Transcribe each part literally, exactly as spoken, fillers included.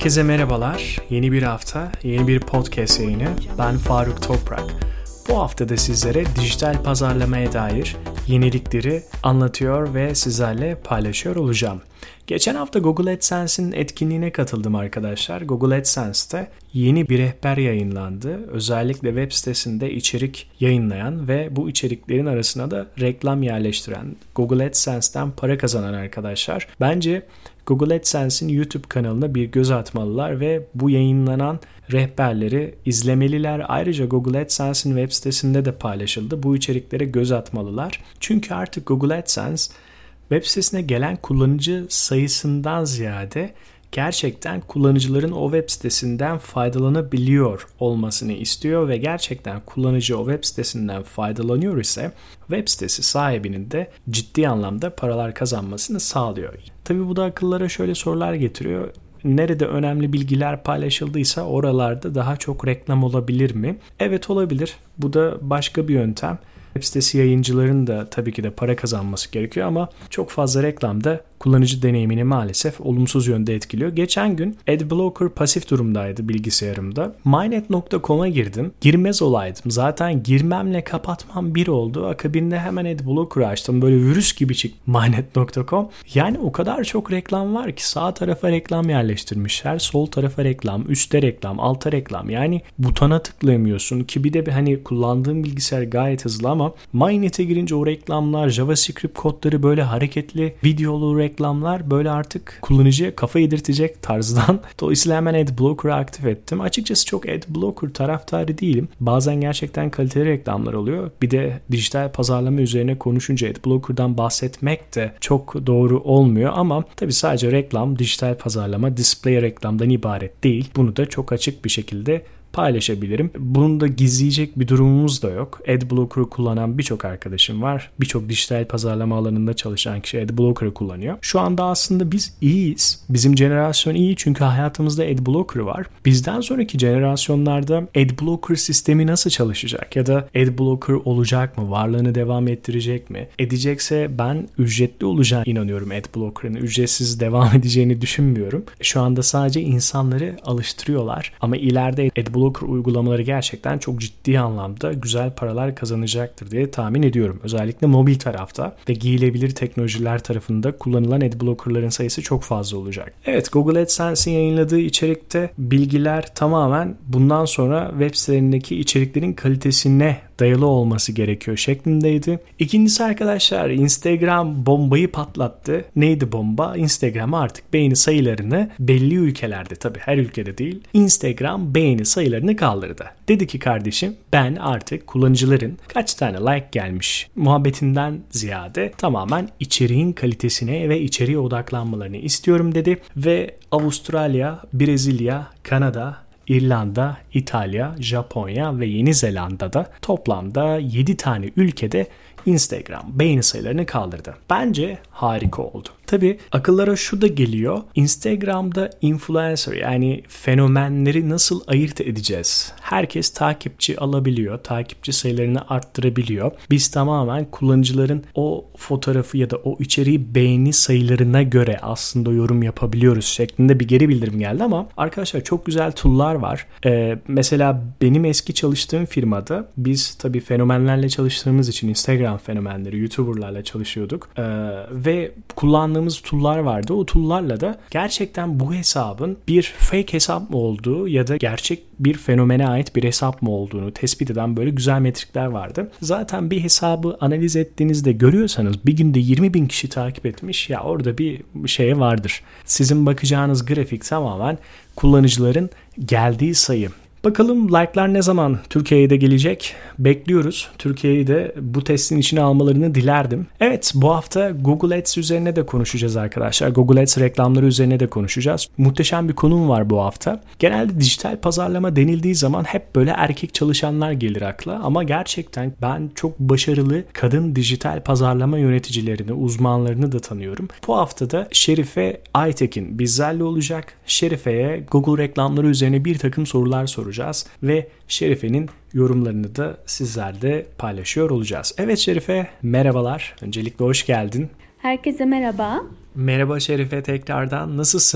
Herkese merhabalar. Yeni bir hafta, yeni bir podcast yayını. Ben Faruk Toprak. Bu hafta da sizlere dijital pazarlamaya dair yenilikleri anlatıyor ve sizlerle paylaşıyor olacağım. Geçen hafta Google AdSense'in etkinliğine katıldım arkadaşlar. Google AdSense'te yeni bir rehber yayınlandı. Özellikle web sitesinde içerik yayınlayan ve bu içeriklerin arasına da reklam yerleştiren, Google AdSense'ten para kazanan arkadaşlar. Bence Google AdSense'in YouTube kanalına bir göz atmalılar ve bu yayınlanan rehberleri izlemeliler. Ayrıca Google AdSense'in web sitesinde de paylaşıldı. Bu içeriklere göz atmalılar. Çünkü artık Google AdSense web sitesine gelen kullanıcı sayısından ziyade gerçekten kullanıcıların o web sitesinden faydalanabiliyor olmasını istiyor ve gerçekten kullanıcı o web sitesinden faydalanıyor ise web sitesi sahibinin de ciddi anlamda paralar kazanmasını sağlıyor. Tabii bu da akıllara şöyle sorular getiriyor. Nerede önemli bilgiler paylaşıldıysa oralarda daha çok reklam olabilir mi? Evet, olabilir. Bu da başka bir yöntem. Web sitesi yayıncıların da tabii ki de para kazanması gerekiyor ama çok fazla reklam da kullanıcı deneyimini maalesef olumsuz yönde etkiliyor. Geçen gün Adblocker pasif durumdaydı bilgisayarımda. mynet nokta com'a girdim. Girmez olaydım. Zaten girmemle kapatmam bir oldu. Akabinde hemen Adblocker açtım. Böyle virüs gibi çıktı mynet nokta com. Yani o kadar çok reklam var ki sağ tarafa reklam yerleştirmişler. Sol tarafa reklam, üstte reklam, alta reklam. Yani butona tıklayamıyorsun ki bir de hani kullandığım bilgisayar gayet hızlı ama MyNet'e girince o reklamlar, JavaScript kodları böyle hareketli videolu reklamlar böyle artık kullanıcıya kafa yedirtecek tarzdan. Dolayısıyla hemen Adblocker'ı aktif ettim. Açıkçası çok Adblocker taraftarı değilim. Bazen gerçekten kaliteli reklamlar oluyor. Bir de dijital pazarlama üzerine konuşunca Adblocker'dan bahsetmek de çok doğru olmuyor ama tabii sadece reklam, dijital pazarlama, display reklamdan ibaret değil. Bunu da çok açık bir şekilde paylaşabilirim. Bunu da gizleyecek bir durumumuz da yok. Adblocker'ı kullanan birçok arkadaşım var. Birçok dijital pazarlama alanında çalışan kişi Adblocker'ı kullanıyor. Şu anda aslında biz iyiyiz. Bizim jenerasyon iyi çünkü hayatımızda Adblocker var. Bizden sonraki jenerasyonlarda Adblocker sistemi nasıl çalışacak? Ya da Adblocker olacak mı? Varlığını devam ettirecek mi? Edecekse ben ücretli olacağına inanıyorum Adblocker'ın. Ücretsiz devam edeceğini düşünmüyorum. Şu anda sadece insanları alıştırıyorlar. Ama ileride Adblocker uygulamaları gerçekten çok ciddi anlamda güzel paralar kazanacaktır diye tahmin ediyorum. Özellikle mobil tarafta ve giyilebilir teknolojiler tarafında kullanılan Adblocker'ların sayısı çok fazla olacak. Evet, Google AdSense'in yayınladığı içerikte bilgiler tamamen bundan sonra web sitelerindeki içeriklerin kalitesine dayalı olması gerekiyor şeklindeydi. İkincisi arkadaşlar, Instagram bombayı patlattı. Neydi bomba? Instagram artık beğeni sayılarını belli ülkelerde, tabii her ülkede değil, Instagram beğeni sayılarını kaldırdı. Dedi ki kardeşim, ben artık kullanıcıların kaç tane like gelmiş muhabbetinden ziyade tamamen içeriğin kalitesine ve içeriğe odaklanmalarını istiyorum dedi ve Avustralya, Brezilya, Kanada, İrlanda, İtalya, Japonya ve Yeni Zelanda'da toplamda yedi tane ülkede Instagram beğeni sayılarını kaldırdı. Bence harika oldu. Tabii akıllara şu da geliyor. Instagram'da influencer yani fenomenleri nasıl ayırt edeceğiz? Herkes takipçi alabiliyor. Takipçi sayılarını arttırabiliyor. Biz tamamen kullanıcıların o fotoğrafı ya da o içeriği beğeni sayılarına göre aslında yorum yapabiliyoruz şeklinde bir geri bildirim geldi ama arkadaşlar çok güzel tool'lar var. Ee, mesela benim eski çalıştığım firmada biz tabii fenomenlerle çalıştığımız için Instagram fenomenleri, YouTuber'larla çalışıyorduk. Ee, ve kullandığımız tool'lar vardı. O tool'larla da gerçekten bu hesabın bir fake hesap mı olduğu ya da gerçek bir fenomene ait bir hesap mı olduğunu tespit eden böyle güzel metrikler vardı. Zaten bir hesabı analiz ettiğinizde görüyorsanız bir günde yirmi bin kişi takip etmiş, ya orada bir şey vardır. Sizin bakacağınız grafik tamamen kullanıcıların geldiği sayı. Bakalım like'lar ne zaman Türkiye'ye de gelecek? Bekliyoruz. Türkiye'yi de bu testin içine almalarını dilerdim. Evet, bu hafta Google Ads üzerine de konuşacağız arkadaşlar. Google Ads reklamları üzerine de konuşacağız. Muhteşem bir konum var bu hafta. Genelde dijital pazarlama denildiği zaman hep böyle erkek çalışanlar gelir akla. Ama gerçekten ben çok başarılı kadın dijital pazarlama yöneticilerini, uzmanlarını da tanıyorum. Bu hafta da Şerife Aytekin bizlerle olacak. Şerife'ye Google reklamları üzerine bir takım sorular soracağız ve Şerife'nin yorumlarını da sizlerle paylaşıyor olacağız. Evet Şerife, merhabalar. Öncelikle hoş geldin. Herkese merhaba. Merhaba Şerife, tekrardan nasılsın?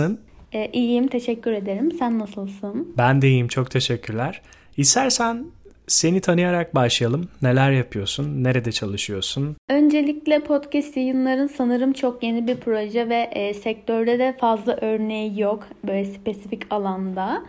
Ee, iyiyim, teşekkür ederim. Sen nasılsın? Ben de iyiyim, çok teşekkürler. İstersen seni tanıyarak başlayalım. Neler yapıyorsun? Nerede çalışıyorsun? Öncelikle podcast yayınların sanırım çok yeni bir proje ve e, sektörde de fazla örneği yok böyle spesifik alanda.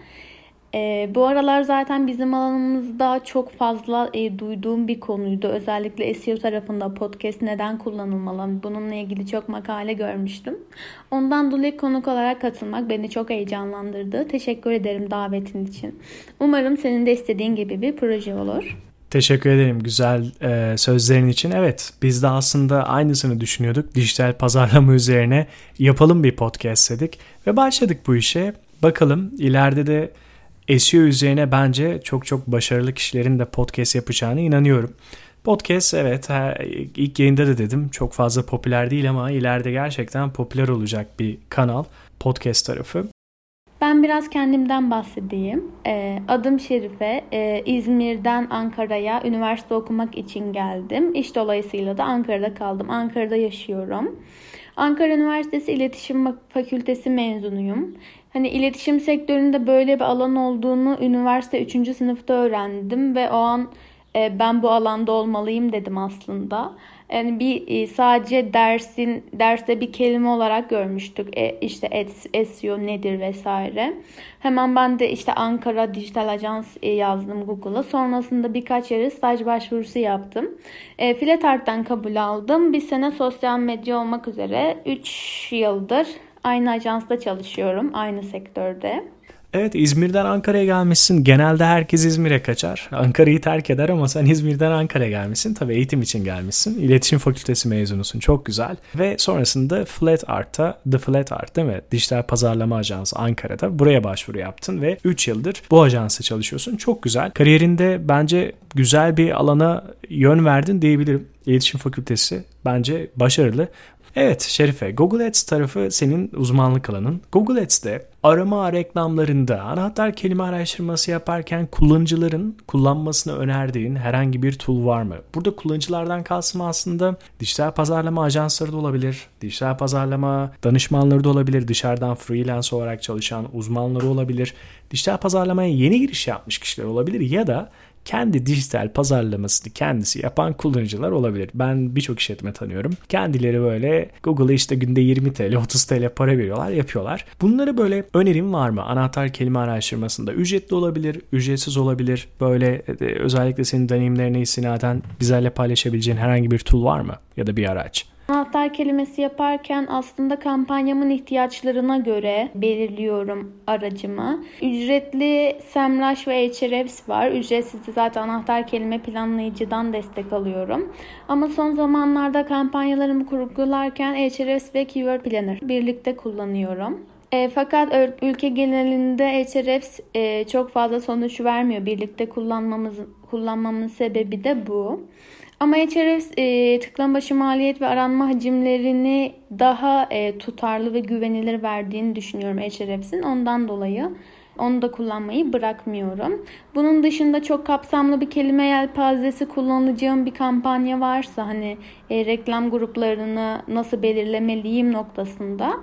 E, bu aralar zaten bizim alanımızda çok fazla e, duyduğum bir konuydu. Özellikle S E O tarafında podcast neden kullanılmalı? Bununla ilgili çok makale görmüştüm. Ondan dolayı konuk olarak katılmak beni çok heyecanlandırdı. Teşekkür ederim davetin için. Umarım senin de istediğin gibi bir proje olur. Teşekkür ederim güzel e, sözlerin için. Evet, biz de aslında aynısını düşünüyorduk. Dijital pazarlama üzerine yapalım bir podcast dedik ve başladık bu işe. Bakalım ileride de S E O üzerine bence çok çok başarılı kişilerin de podcast yapacağına inanıyorum. Podcast evet ilk yayında da dedim çok fazla popüler değil ama ileride gerçekten popüler olacak bir kanal podcast tarafı. Ben biraz kendimden bahsedeyim. Adım Şerife. İzmir'den Ankara'ya üniversite okumak için geldim. İş dolayısıyla da Ankara'da kaldım. Ankara'da yaşıyorum. Ankara Üniversitesi İletişim Fakültesi mezunuyum. Hani iletişim sektöründe böyle bir alan olduğunu üniversite üçüncü sınıfta öğrendim ve o an e, ben bu alanda olmalıyım dedim aslında. Yani bir sadece dersin derste bir kelime olarak görmüştük. E, işte S E O nedir vesaire. Hemen ben de işte Ankara Dijital Ajans yazdım Google'a. Sonrasında birkaç yere staj başvurusu yaptım. E, Fletart'tan kabul aldım. Bir sene sosyal medya olmak üzere üç yıldır aynı ajansta çalışıyorum. Aynı sektörde. Evet, İzmir'den Ankara'ya gelmişsin. Genelde herkes İzmir'e kaçar. Ankara'yı terk eder ama sen İzmir'den Ankara'ya gelmişsin. Tabii eğitim için gelmişsin. İletişim Fakültesi mezunusun. Çok güzel. Ve sonrasında Fletart'a, The Fletart değil mi? Dijital Pazarlama Ajansı Ankara'da. Buraya başvuru yaptın ve üç yıldır bu ajansta çalışıyorsun. Çok güzel. Kariyerinde bence güzel bir alana yön verdin diyebilirim. İletişim Fakültesi bence başarılı. Evet Şerife, Google Ads tarafı senin uzmanlık alanın. Google Ads'te arama reklamlarında anahtar kelime araştırması yaparken kullanıcıların kullanmasını önerdiğin herhangi bir tool var mı? Burada kullanıcılardan kalsın aslında dijital pazarlama ajansları da olabilir, dijital pazarlama danışmanları da olabilir, dışarıdan freelance olarak çalışan uzmanları olabilir, dijital pazarlamaya yeni giriş yapmış kişiler olabilir ya da kendi dijital pazarlamasını kendisi yapan kullanıcılar olabilir. Ben birçok işletme tanıyorum. Kendileri böyle Google'a işte günde yirmi TL, otuz TL para veriyorlar, yapıyorlar. Bunları böyle önerim var mı? Anahtar kelime araştırmasında ücretli olabilir, ücretsiz olabilir. Böyle özellikle senin deneyimlerine istinaden bizlerle paylaşabileceğin herhangi bir tool var mı? Ya da bir araç? Anahtar kelimesi yaparken aslında kampanyamın ihtiyaçlarına göre belirliyorum aracımı. Ücretli SEMrush ve Ahrefs var. Ücretsiz de zaten anahtar kelime planlayıcıdan destek alıyorum. Ama son zamanlarda kampanyalarımı kurgularken Ahrefs ve Keyword Planner birlikte kullanıyorum. E, fakat ülke genelinde Ahrefs e, çok fazla sonuç vermiyor. Birlikte kullanmamız, kullanmamın sebebi de bu. Ama Ahrefs e, tıklama başı maliyet ve aranma hacimlerini daha e, tutarlı ve güvenilir verdiğini düşünüyorum Ahrefs'in. Ondan dolayı onu da kullanmayı bırakmıyorum. Bunun dışında çok kapsamlı bir kelime yelpazesi kullanacağım bir kampanya varsa hani e, reklam gruplarını nasıl belirlemeliyim noktasında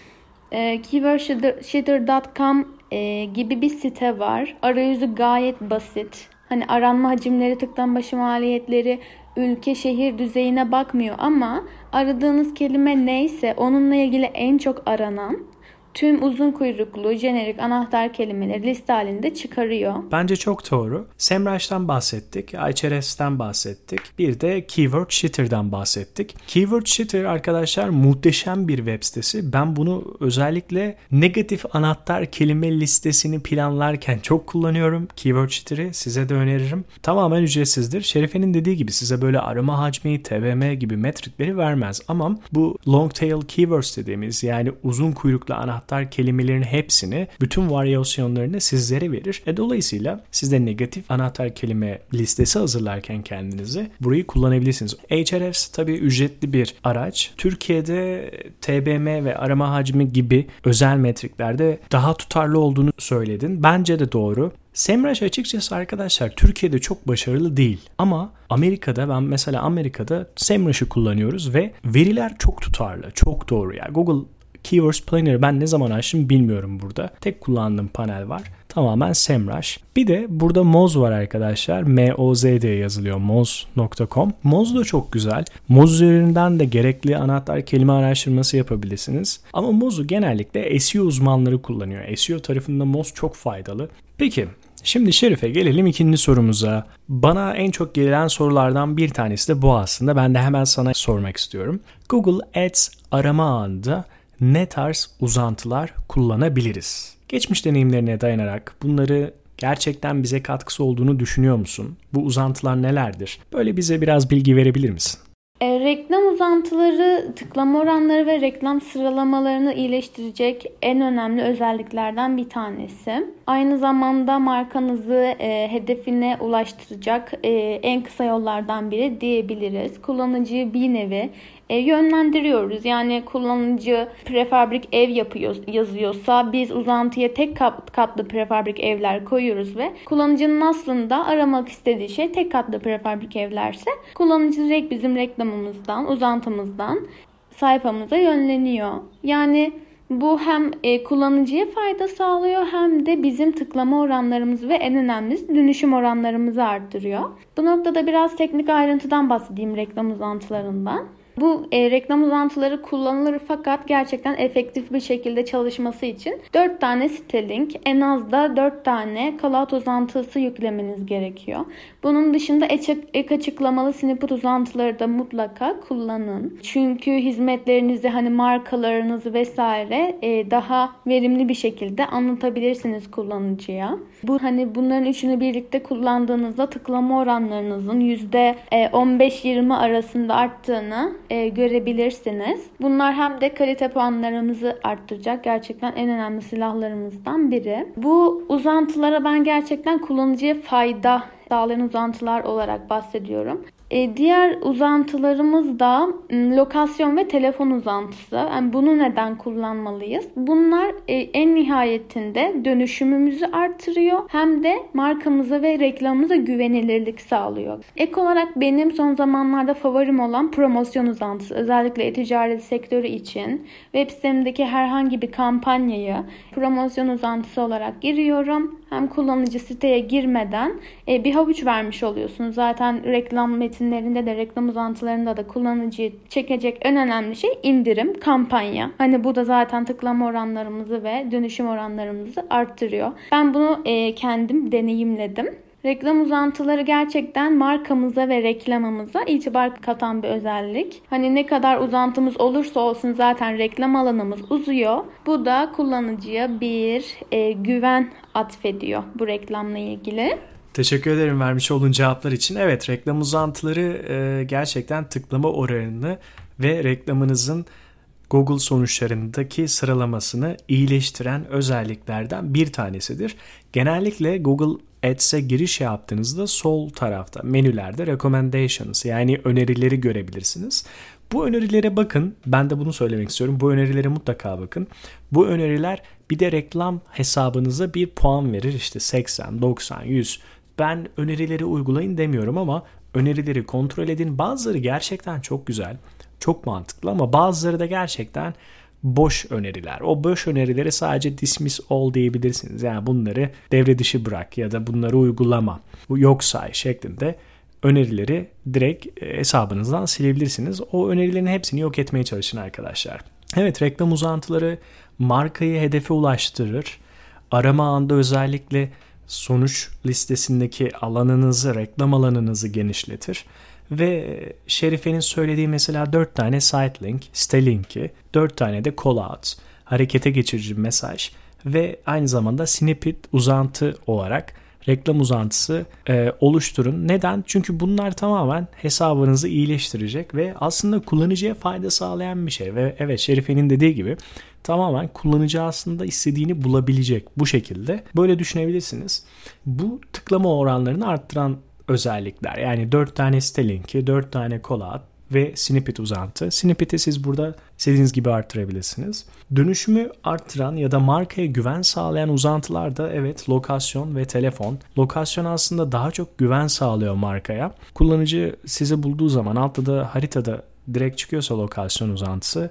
e, keywordshooter nokta com e, gibi bir site var. Arayüzü gayet basit. Hani aranma hacimleri, tıklama başı maliyetleri ülke şehir düzeyine bakmıyor ama aradığınız kelime neyse onunla ilgili en çok aranan tüm uzun kuyruklu jenerik anahtar kelimeleri liste halinde çıkarıyor. Bence çok doğru. SEMrush'tan bahsettik, Ahrefs'ten bahsettik. Bir de Keyword Shooter'dan bahsettik. Keyword Shooter arkadaşlar muhteşem bir web sitesi. Ben bunu özellikle negatif anahtar kelime listesini planlarken çok kullanıyorum. Keyword Shooter'ı size de öneririm. Tamamen ücretsizdir. Şerife'nin dediği gibi size böyle arama hacmi, T B M gibi metrikleri vermez. Ama bu long tail keywords dediğimiz yani uzun kuyruklu anahtar kelimelerin hepsini, bütün varyasyonlarını sizlere verir. E dolayısıyla siz de negatif anahtar kelime listesi hazırlarken kendinize burayı kullanabilirsiniz. Ahrefs tabii ücretli bir araç. Türkiye'de T B M ve arama hacmi gibi özel metriklerde daha tutarlı olduğunu söyledin. Bence de doğru. SEMrush açıkçası arkadaşlar Türkiye'de çok başarılı değil. Ama Amerika'da ben mesela Amerika'da SEMrush'ı kullanıyoruz ve veriler çok tutarlı, çok doğru. Yani Google Keywords Planner'ı ben ne zaman açtım bilmiyorum burada. Tek kullandığım panel var. Tamamen SEMrush. Bir de burada Moz var arkadaşlar. M O Z diye yazılıyor. moz nokta com. Moz da çok güzel. Moz üzerinden de gerekli anahtar kelime araştırması yapabilirsiniz. Ama Moz'u genellikle S E O uzmanları kullanıyor. S E O tarafında Moz çok faydalı. Peki, şimdi Şerife gelelim ikinci sorumuza. Bana en çok gelen sorulardan bir tanesi de bu aslında. Ben de hemen sana sormak istiyorum. Google Ads arama ağında ne tarz uzantılar kullanabiliriz? Geçmiş deneyimlerine dayanarak bunları gerçekten bize katkısı olduğunu düşünüyor musun? Bu uzantılar nelerdir? Böyle bize biraz bilgi verebilir misin? E, reklam uzantıları tıklama oranları ve reklam sıralamalarını iyileştirecek en önemli özelliklerden bir tanesi. Aynı zamanda markanızı e, hedefine ulaştıracak e, en kısa yollardan biri diyebiliriz. Kullanıcıyı bir nevi E, yönlendiriyoruz. Yani kullanıcı prefabrik ev yapıyor, yazıyorsa biz uzantıya tek kat, katlı prefabrik evler koyuyoruz ve kullanıcının aslında aramak istediği şey tek katlı prefabrik evlerse kullanıcı direkt bizim reklamımızdan, uzantımızdan sayfamıza yönleniyor. Yani bu hem e, kullanıcıya fayda sağlıyor hem de bizim tıklama oranlarımızı ve en önemlisi dönüşüm oranlarımızı arttırıyor. Bu noktada biraz teknik ayrıntıdan bahsedeyim reklam uzantılarından. Bu e, reklam uzantıları kullanılır fakat gerçekten efektif bir şekilde çalışması için dört tane site link, en az da dört tane callout uzantısı yüklemeniz gerekiyor. Bunun dışında ek açıklamalı snippet uzantıları da mutlaka kullanın. Çünkü hizmetlerinizi, hani markalarınızı vesaire e, daha verimli bir şekilde anlatabilirsiniz kullanıcıya. Bu hani bunların üçünü birlikte kullandığınızda tıklama oranlarınızın yüzde on beş yirmi arasında arttığını E, görebilirsiniz. Bunlar hem de kalite puanlarımızı arttıracak gerçekten en önemli silahlarımızdan biri. Bu uzantılara ben gerçekten kullanıcıya fayda sağlayan uzantılar olarak bahsediyorum. E, diğer uzantılarımız da lokasyon ve telefon uzantısı. Yani bunu neden kullanmalıyız? Bunlar e, en nihayetinde dönüşümümüzü artırıyor hem de markamıza ve reklamımıza güvenilirlik sağlıyor. Ek olarak benim son zamanlarda favorim olan promosyon uzantısı. Özellikle e-ticaret sektörü için web sitemdeki herhangi bir kampanyayı promosyon uzantısı olarak giriyorum. Hem kullanıcı siteye girmeden e, bir havuç vermiş oluyorsunuz. Zaten reklam metinlerinde de reklam uzantılarında da kullanıcıyı çekecek en önemli şey indirim, kampanya. Hani bu da zaten tıklama oranlarımızı ve dönüşüm oranlarımızı arttırıyor. Ben bunu e, kendim deneyimledim. Reklam uzantıları gerçekten markamıza ve reklamımıza itibar katan bir özellik. Hani ne kadar uzantımız olursa olsun zaten reklam alanımız uzuyor. Bu da kullanıcıya bir e, güven atfediyor bu reklamla ilgili. Teşekkür ederim vermiş olduğun cevaplar için. Evet, reklam uzantıları e, gerçekten tıklama oranını ve reklamınızın Google sonuçlarındaki sıralamasını iyileştiren özelliklerden bir tanesidir. Genellikle Google Ads'e giriş yaptığınızda sol tarafta menülerde recommendations yani önerileri görebilirsiniz. Bu önerilere bakın. Ben de bunu söylemek istiyorum. Bu önerilere mutlaka bakın. Bu öneriler bir de reklam hesabınıza bir puan verir. İşte seksen, doksan, yüz. Ben önerileri uygulayın demiyorum ama önerileri kontrol edin. Bazıları gerçekten çok güzel, çok mantıklı ama bazıları da gerçekten boş öneriler. O boş önerileri sadece dismiss all diyebilirsiniz. Yani bunları devre dışı bırak ya da bunları uygulama, bu yok say şeklinde önerileri direkt hesabınızdan silebilirsiniz. O önerilerin hepsini yok etmeye çalışın arkadaşlar. Evet, reklam uzantıları markayı hedefe ulaştırır. Arama ağında özellikle sonuç listesindeki alanınızı, reklam alanınızı genişletir. Ve Şerife'nin söylediği mesela dört tane site link, site linki, dört tane de call out, harekete geçirici mesaj ve aynı zamanda snippet uzantı olarak reklam uzantısı e, oluşturun. Neden? Çünkü bunlar tamamen hesabınızı iyileştirecek ve aslında kullanıcıya fayda sağlayan bir şey. Ve evet, Şerife'nin dediği gibi tamamen kullanıcı aslında istediğini bulabilecek bu şekilde. Böyle düşünebilirsiniz. Bu tıklama oranlarını arttıran özellikler. Yani dört tane site linki, dört tane call out ve snippet uzantı. Snippet'i siz burada istediğiniz gibi arttırabilirsiniz. Dönüşümü arttıran ya da markaya güven sağlayan uzantılar da evet lokasyon ve telefon. Lokasyon aslında daha çok güven sağlıyor markaya. Kullanıcı sizi bulduğu zaman altta da haritada direkt çıkıyorsa lokasyon uzantısı,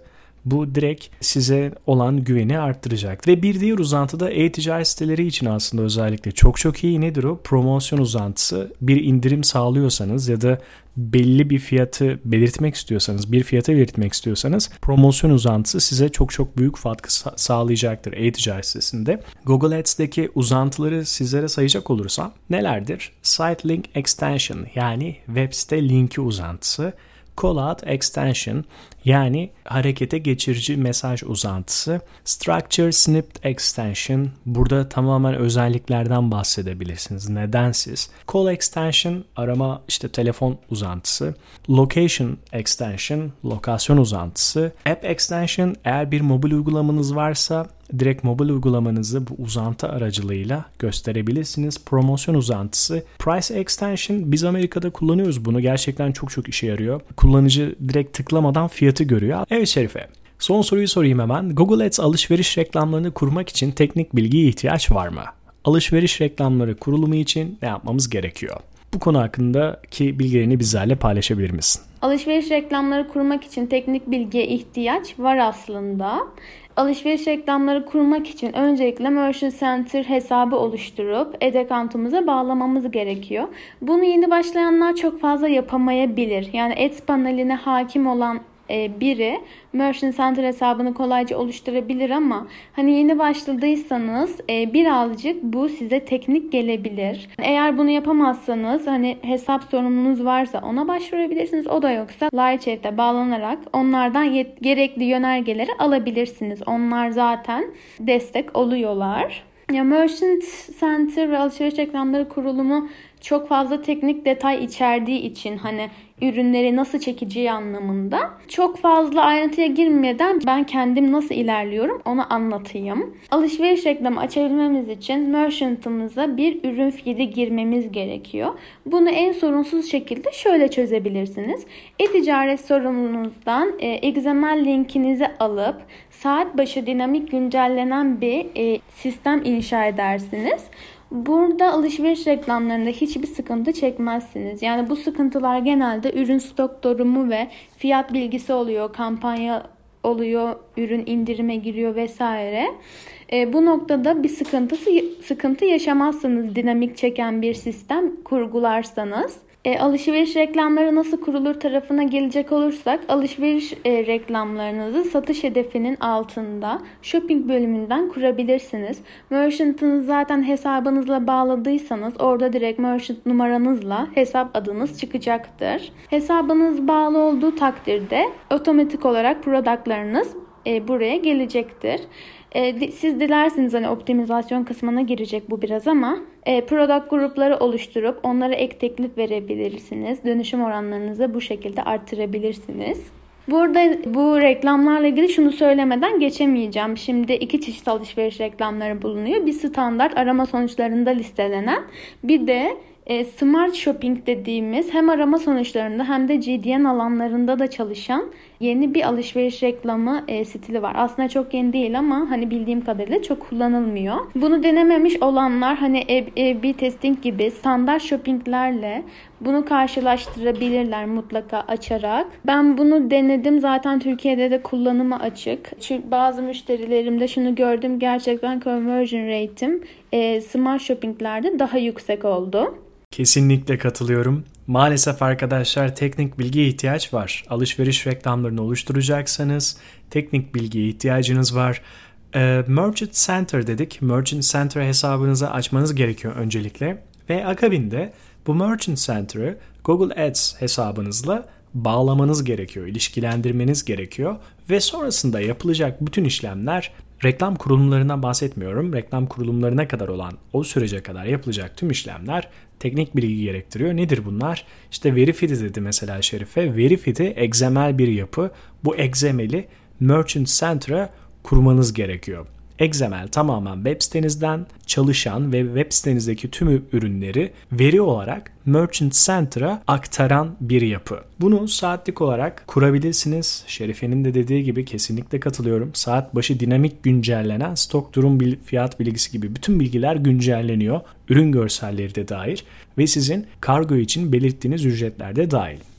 Bu direkt size olan güveni arttıracak. Ve bir diğer uzantı da e-ticaret siteleri için aslında özellikle çok çok iyi. Nedir o? Promosyon uzantısı. Bir indirim sağlıyorsanız ya da belli bir fiyatı belirtmek istiyorsanız, bir fiyata belirtmek istiyorsanız promosyon uzantısı size çok çok büyük katkı sağlayacaktır e-ticaret sitesinde. Google Ads'deki uzantıları sizlere sayacak olursam nelerdir? Site Link Extension yani web site linki uzantısı. Callout Extension yani harekete geçirici mesaj uzantısı. Structure Snippet Extension, burada tamamen özelliklerden bahsedebilirsiniz. Nedensiz. Call Extension, arama işte telefon uzantısı. Location Extension, lokasyon uzantısı. App Extension, eğer bir mobil uygulamanız varsa direkt mobil uygulamanızı bu uzantı aracılığıyla gösterebilirsiniz. Promosyon uzantısı. Price Extension, biz Amerika'da kullanıyoruz bunu. Gerçekten çok çok işe yarıyor. Kullanıcı direkt tıklamadan fiyatı görüyor. Evet Şerife, son soruyu sorayım hemen. Google Ads alışveriş reklamlarını kurmak için teknik bilgiye ihtiyaç var mı? Alışveriş reklamları kurulumu için ne yapmamız gerekiyor? Bu konu hakkındaki bilgilerini bizlerle paylaşabilir misin? Alışveriş reklamları kurmak için teknik bilgiye ihtiyaç var aslında. Alışveriş reklamları kurmak için öncelikle Merchant Center hesabı oluşturup ad account'umuza bağlamamız gerekiyor. Bunu yeni başlayanlar çok fazla yapamayabilir. Yani Ads paneline hakim olan biri Merchant Center hesabını kolayca oluşturabilir ama hani yeni başladıysanız birazcık bu size teknik gelebilir. Eğer bunu yapamazsanız hani hesap sorununuz varsa ona başvurabilirsiniz. O da yoksa Livechate'e bağlanarak onlardan yet- gerekli yönergeleri alabilirsiniz. Onlar zaten destek oluyorlar. Ya Merchant Center ve alışveriş reklamları kurulumu çok fazla teknik detay içerdiği için hani ürünleri nasıl çekeceği anlamında çok fazla ayrıntıya girmeden ben kendim nasıl ilerliyorum onu anlatayım. Alışveriş reklamı açabilmemiz için Merchant'ımıza bir ürün feed'i girmemiz gerekiyor. Bunu en sorunsuz şekilde şöyle çözebilirsiniz. E-ticaret sorununuzdan e, X M L linkinizi alıp saat başı dinamik güncellenen bir e, sistem inşa edersiniz. Burada alışveriş reklamlarında hiçbir sıkıntı çekmezsiniz. Yani bu sıkıntılar genelde ürün stok durumu ve fiyat bilgisi oluyor, kampanya oluyor, ürün indirime giriyor vesaire. E, bu noktada bir sıkıntısı sıkıntı yaşamazsınız dinamik çeken bir sistem kurgularsanız. E, alışveriş reklamları nasıl kurulur tarafına gelecek olursak alışveriş e, reklamlarınızı satış hedefinin altında shopping bölümünden kurabilirsiniz. Merchant'ınız zaten hesabınızla bağladıysanız orada direkt merchant numaranızla hesap adınız çıkacaktır. Hesabınız bağlı olduğu takdirde otomatik olarak productlarınız e, buraya gelecektir. E, siz dilerseniz hani optimizasyon kısmına girecek bu biraz ama e, product grupları oluşturup onlara ek teklif verebilirsiniz. Dönüşüm oranlarınızı bu şekilde arttırabilirsiniz. Burada bu reklamlarla ilgili şunu söylemeden geçemeyeceğim. Şimdi iki çeşit alışveriş reklamları bulunuyor. Bir standart arama sonuçlarında listelenen, bir de E, Smart Shopping dediğimiz hem arama sonuçlarında hem de G D N alanlarında da çalışan yeni bir alışveriş reklamı e, stili var. Aslında çok yeni değil ama hani bildiğim kadarıyla çok kullanılmıyor. Bunu denememiş olanlar hani A B testing gibi standart shoppinglerle bunu karşılaştırabilirler mutlaka açarak. Ben bunu denedim. Zaten Türkiye'de de kullanıma açık. Çünkü bazı müşterilerimde şunu gördüm. Gerçekten conversion rate'im e, Smart Shopping'lerde daha yüksek oldu. Kesinlikle katılıyorum. Maalesef arkadaşlar teknik bilgiye ihtiyaç var. Alışveriş reklamlarını oluşturacaksanız teknik bilgiye ihtiyacınız var. E, Merchant Center dedik. Merchant Center hesabınızı açmanız gerekiyor öncelikle. Ve akabinde bu Merchant Center'ı Google Ads hesabınızla bağlamanız gerekiyor, ilişkilendirmeniz gerekiyor ve sonrasında yapılacak bütün işlemler, reklam kurulumlarından bahsetmiyorum, reklam kurulumlarına kadar olan o sürece kadar yapılacak tüm işlemler teknik bilgi gerektiriyor. Nedir bunlar? İşte veri feed'i dedi mesela Şerife. Veri feed'i X M L bir yapı. Bu X M L'i Merchant Center'a kurmanız gerekiyor. X M L tamamen web sitenizden çalışan ve web sitenizdeki tüm ürünleri veri olarak Merchant Center'a aktaran bir yapı. Bunu saatlik olarak kurabilirsiniz. Şerife'nin de dediği gibi kesinlikle katılıyorum. Saat başı dinamik güncellenen stok durum fiyat bilgisi gibi bütün bilgiler güncelleniyor. Ürün görselleri de dahil ve sizin kargo için belirttiğiniz ücretler de dahil.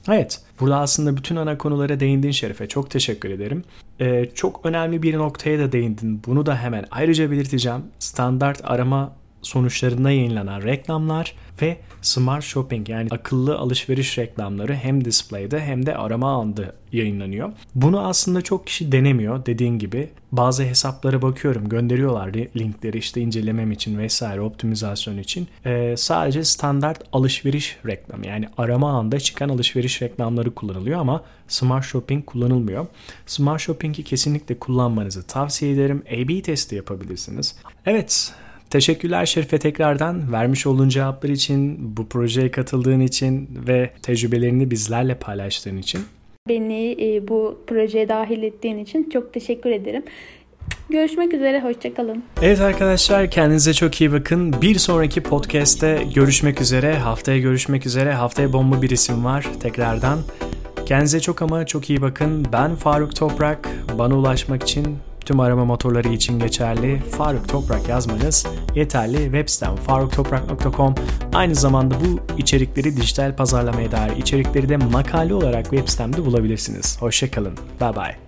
Evet, burada aslında bütün ana konulara değindin Şerife. Çok teşekkür ederim. Ee, çok önemli bir noktaya da değindin. Bunu da hemen ayrıca belirteceğim. Standart arama sonuçlarında yayınlanan reklamlar ve Smart Shopping yani akıllı alışveriş reklamları hem display'de hem de arama anında yayınlanıyor. Bunu aslında çok kişi denemiyor dediğin gibi. Bazı hesaplara bakıyorum, gönderiyorlar linkleri işte incelemem için vesaire, optimizasyon için. Ee, sadece standart alışveriş reklamı yani arama anında çıkan alışveriş reklamları kullanılıyor ama Smart Shopping kullanılmıyor. Smart Shopping'i kesinlikle kullanmanızı tavsiye ederim. A B testi yapabilirsiniz. Evet. Teşekkürler Şerife tekrardan vermiş olduğun cevaplar için, bu projeye katıldığın için ve tecrübelerini bizlerle paylaştığın için. Beni e, bu projeye dahil ettiğin için çok teşekkür ederim. Görüşmek üzere, hoşçakalın. Evet arkadaşlar, kendinize çok iyi bakın. Bir sonraki podcast'te görüşmek üzere, haftaya görüşmek üzere. Haftaya bomba bir isim var tekrardan. Kendinize çok ama çok iyi bakın. Ben Faruk Toprak. Bana ulaşmak için tüm arama motorları için geçerli Faruk Toprak yazmanız yeterli. Web sitem faruk toprak nokta com. Aynı zamanda bu içerikleri, dijital pazarlamaya dair içerikleri de makale olarak web sitemde bulabilirsiniz. Hoşça kalın. Bye bye.